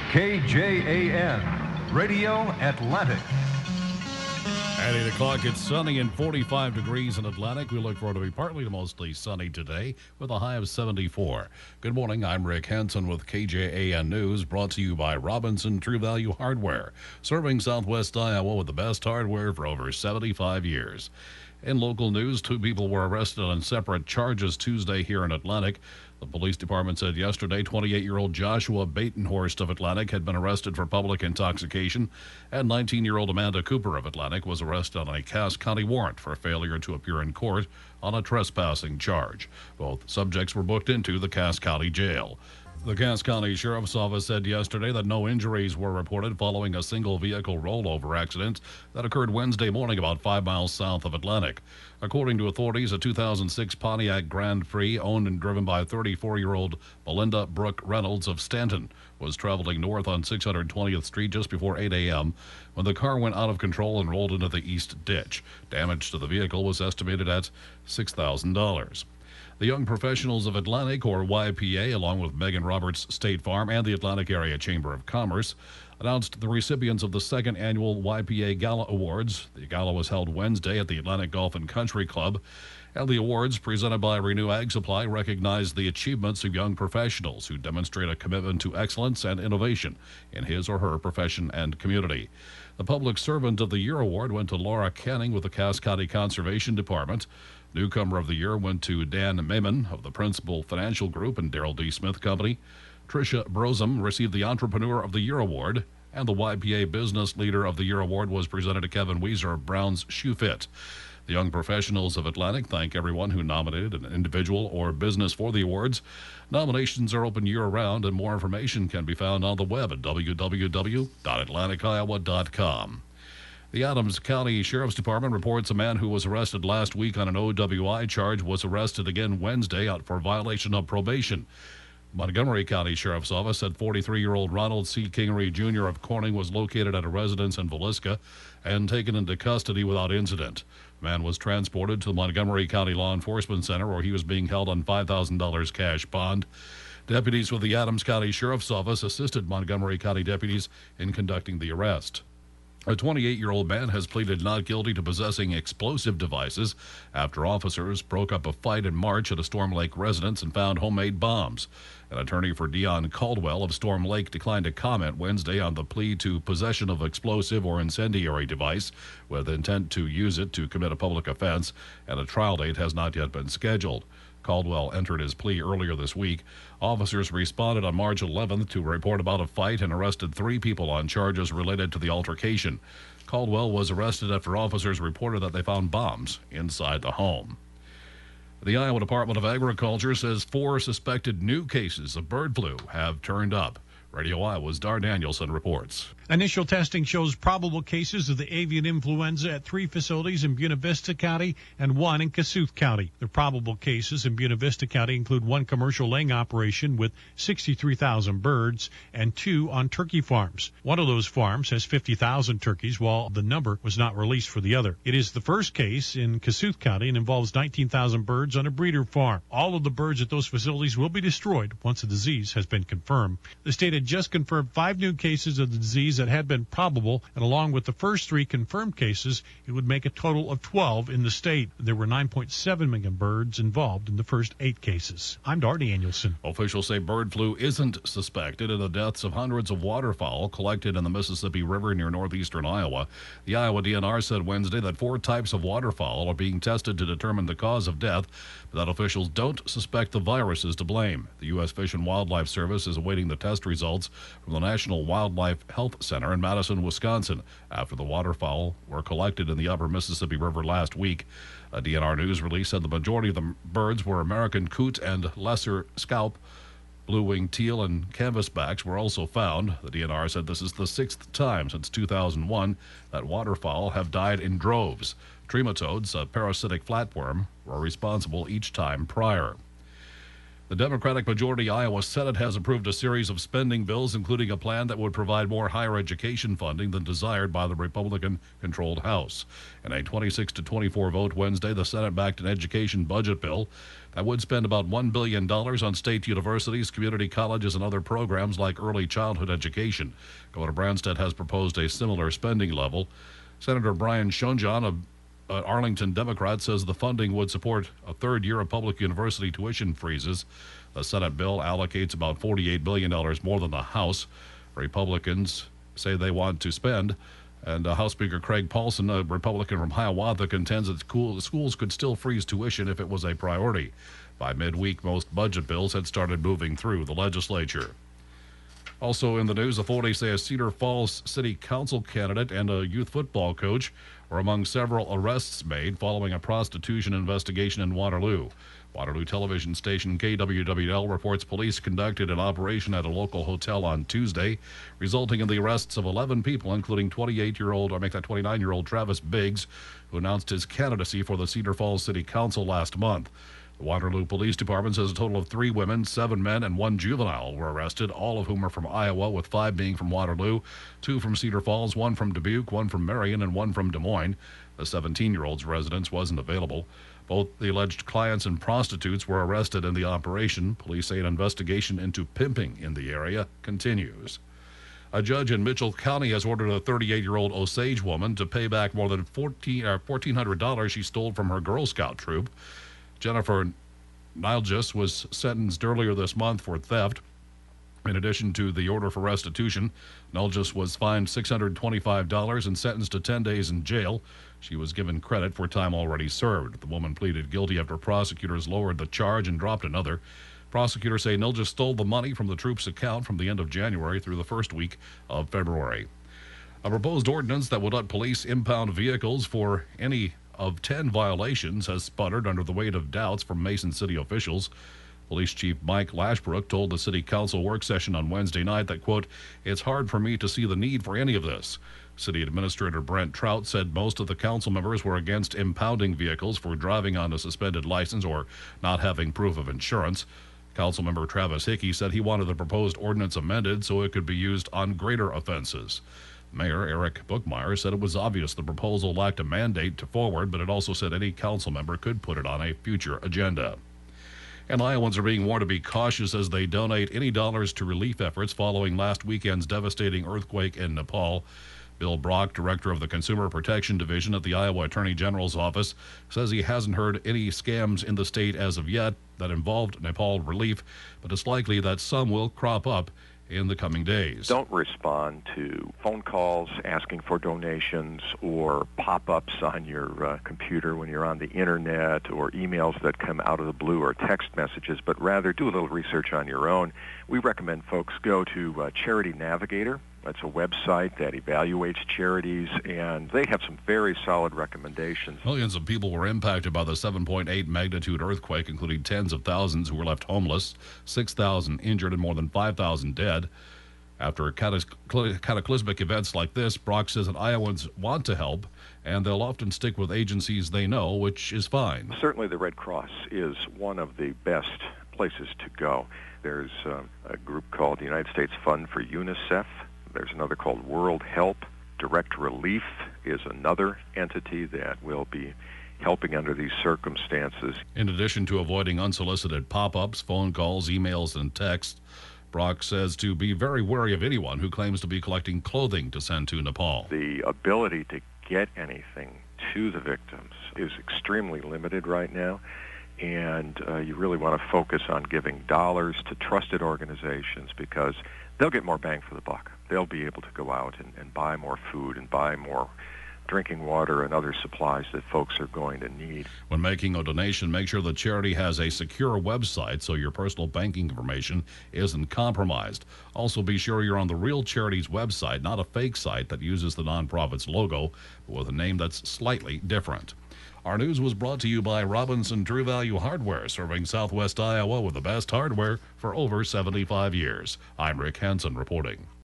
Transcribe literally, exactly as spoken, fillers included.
K J A N, Radio Atlantic. At eight o'clock, it's sunny and forty-five degrees in Atlantic. We look forward to be partly to mostly sunny today with a high of seventy-four. Good morning. I'm Rick Hansen with K J A N News, brought to you by Robinson True Value Hardware, serving Southwest Iowa with the best hardware for over seventy-five years. In local news, two people were arrested on separate charges Tuesday here in Atlantic. The police department said yesterday twenty-eight-year-old Joshua Batenhorst of Atlantic had been arrested for public intoxication, and nineteen-year-old Amanda Cooper of Atlantic was arrested on a Cass County warrant for failure to appear in court on a trespassing charge. Both subjects were booked into the Cass County Jail. The Cass County Sheriff's Office said yesterday that no injuries were reported following a single vehicle rollover accident that occurred Wednesday morning about five miles south of Atlantic. According to authorities, a two thousand six Pontiac Grand Prix owned and driven by thirty-four-year-old Belinda Brooke Reynolds of Stanton was traveling north on six hundred twentieth Street just before eight a.m. when the car went out of control and rolled into the east ditch. Damage to the vehicle was estimated at six thousand dollars. The Young Professionals of Atlantic, or Y P A, along with Megan Roberts State Farm and the Atlantic Area Chamber of Commerce, announced the recipients of the second annual Y P A Gala Awards. The gala was held Wednesday at the Atlantic Golf and Country Club, and the awards presented by Renew Ag Supply recognized the achievements of young professionals who demonstrate a commitment to excellence and innovation in his or her profession and community. The Public Servant of the Year award went to Laura Canning with the Cass County Conservation Department. Newcomer of the Year went to Dan Maiman of the Principal Financial Group and Darrell D. Smith Company. Tricia Brosum received the Entrepreneur of the Year award, and the Y P A Business Leader of the Year award was presented to Kevin Weiser of Brown's Shoe Fit. The Young Professionals of Atlantic thank everyone who nominated an individual or business for the awards. Nominations are open year-round, and more information can be found on the web at w w w dot atlantic iowa dot com. The Adams County Sheriff's Department reports a man who was arrested last week on an O W I charge was arrested again Wednesday for violation of probation. Montgomery County Sheriff's Office said forty-three-year-old Ronald C. Kingery Junior of Corning was located at a residence in Villisca and taken into custody without incident. The man was transported to the Montgomery County Law Enforcement Center, where he was being held on five thousand dollars cash bond. Deputies with the Adams County Sheriff's Office assisted Montgomery County deputies in conducting the arrest. A twenty-eight-year-old man has pleaded not guilty to possessing explosive devices after officers broke up a fight in March at a Storm Lake residence and found homemade bombs. An attorney for Dion Caldwell of Storm Lake declined to comment Wednesday on the plea to possession of explosive or incendiary device with intent to use it to commit a public offense, and a trial date has not yet been scheduled. Caldwell entered his plea earlier this week. Officers responded on March eleventh to report about a fight and arrested three people on charges related to the altercation. Caldwell was arrested after officers reported that they found bombs inside the home. The Iowa Department of Agriculture says four suspected new cases of bird flu have turned up. Radio Iowa's Dar Danielson reports. Initial testing shows probable cases of the avian influenza at three facilities in Buena Vista County and one in Kossuth County. The probable cases in Buena Vista County include one commercial laying operation with sixty-three thousand birds and two on turkey farms. One of those farms has fifty thousand turkeys, while the number was not released for the other. It is the first case in Kossuth County and involves nineteen thousand birds on a breeder farm. All of the birds at those facilities will be destroyed once the disease has been confirmed. The state had just confirmed five new cases of the disease that had been probable, and along with the first three confirmed cases, it would make a total of twelve in the state. There were nine point seven million birds involved in the first eight cases. I'm Dar Danielson. Officials say bird flu isn't suspected in the deaths of hundreds of waterfowl collected in the Mississippi River near northeastern Iowa. The Iowa D N R said Wednesday that four types of waterfowl are being tested to determine the cause of death, but that officials don't suspect the virus is to blame. The U S Fish and Wildlife Service is awaiting the test results from the National Wildlife Health Center in Madison, Wisconsin, after the waterfowl were collected in the upper Mississippi River last week. A D N R news release said the majority of the birds were American coot and lesser scaup. Blue-winged teal and canvasbacks were also found. The D N R said this is the sixth time since two thousand one that waterfowl have died in droves. Trematodes, a parasitic flatworm, were responsible each time prior. The Democratic majority Iowa Senate has approved a series of spending bills, including a plan that would provide more higher education funding than desired by the Republican-controlled House. In a twenty-six to twenty-four vote Wednesday, the Senate backed an education budget bill that would spend about one billion dollars on state universities, community colleges, and other programs like early childhood education. Governor Branstad has proposed a similar spending level. Senator Brian Schoenjohn of Uh, Arlington Democrat says the funding would support a third year of public university tuition freezes. The Senate bill allocates about forty-eight billion dollars more than the House. Republicans say they want to spend, and uh, House Speaker Craig Paulson, a Republican from Hiawatha, contends that school, schools could still freeze tuition if it was a priority. By midweek, most budget bills had started moving through the legislature. Also in the news, authorities say a Cedar Falls City Council candidate and a youth football coach were among several arrests made following a prostitution investigation in Waterloo. Waterloo television station K W W L reports police conducted an operation at a local hotel on Tuesday, resulting in the arrests of eleven people, including twenty-eight-year-old, or make that twenty-nine-year-old Travis Biggs, who announced his candidacy for the Cedar Falls City Council last month. The Waterloo Police Department says a total of three women, seven men, and one juvenile were arrested, all of whom are from Iowa, with five being from Waterloo, two from Cedar Falls, one from Dubuque, one from Marion, and one from Des Moines. The seventeen-year-old's residence wasn't available. Both the alleged clients and prostitutes were arrested in the operation. Police say an investigation into pimping in the area continues. A judge in Mitchell County has ordered a thirty-eight-year-old Osage woman to pay back more than fourteen hundred dollars she stole from her Girl Scout troop. Jennifer Nilgis was sentenced earlier this month for theft. In addition to the order for restitution, Nilgis was fined six hundred twenty-five dollars and sentenced to ten days in jail. She was given credit for time already served. The woman pleaded guilty after prosecutors lowered the charge and dropped another. Prosecutors say Nilgis stole the money from the troop's account from the end of January through the first week of February. A proposed ordinance that would let police impound vehicles for any of ten violations has sputtered under the weight of doubts from Mason City officials. Police Chief Mike Lashbrook told the City Council work session on Wednesday night that, quote, "It's hard for me to see the need for any of this." City Administrator Brent Trout said most of the council members were against impounding vehicles for driving on a suspended license or not having proof of insurance. Councilmember Travis Hickey said he wanted the proposed ordinance amended so it could be used on greater offenses. Mayor Eric Bookmeyer said it was obvious the proposal lacked a mandate to forward, but it also said any council member could put it on a future agenda. And Iowans are being warned to be cautious as they donate any dollars to relief efforts following last weekend's devastating earthquake in Nepal. Bill Brock, director of the Consumer Protection Division at the Iowa Attorney General's office, says he hasn't heard any scams in the state as of yet that involved Nepal relief, but it's likely that some will crop up in the coming days. Don't respond to phone calls asking for donations or pop-ups on your uh, computer when you're on the internet, or emails that come out of the blue, or text messages, but rather do a little research on your own. We recommend folks go to uh, Charity Navigator. That's a website that evaluates charities, and they have some very solid recommendations. Millions of people were impacted by the seven point eight magnitude earthquake, including tens of thousands who were left homeless, six thousand injured, and more than five thousand dead. After cataclysmic events like this, Brock says that Iowans want to help, and they'll often stick with agencies they know, which is fine. Certainly the Red Cross is one of the best places to go. There's uh, a group called the United States Fund for UNICEF. There's another called World Help. Direct Relief is another entity that will be helping under these circumstances. In addition to avoiding unsolicited pop-ups, phone calls, emails, and texts, Brock says to be very wary of anyone who claims to be collecting clothing to send to Nepal. The ability to get anything to the victims is extremely limited right now, and uh, you really want to focus on giving dollars to trusted organizations because they'll get more bang for the buck. They'll be able to go out and, and buy more food and buy more drinking water and other supplies that folks are going to need. When making a donation, make sure the charity has a secure website so your personal banking information isn't compromised. Also, be sure you're on the real charity's website, not a fake site that uses the nonprofit's logo, but with a name that's slightly different. Our news was brought to you by Robinson True Value Hardware, serving Southwest Iowa with the best hardware for over seventy-five years. I'm Rick Hansen reporting.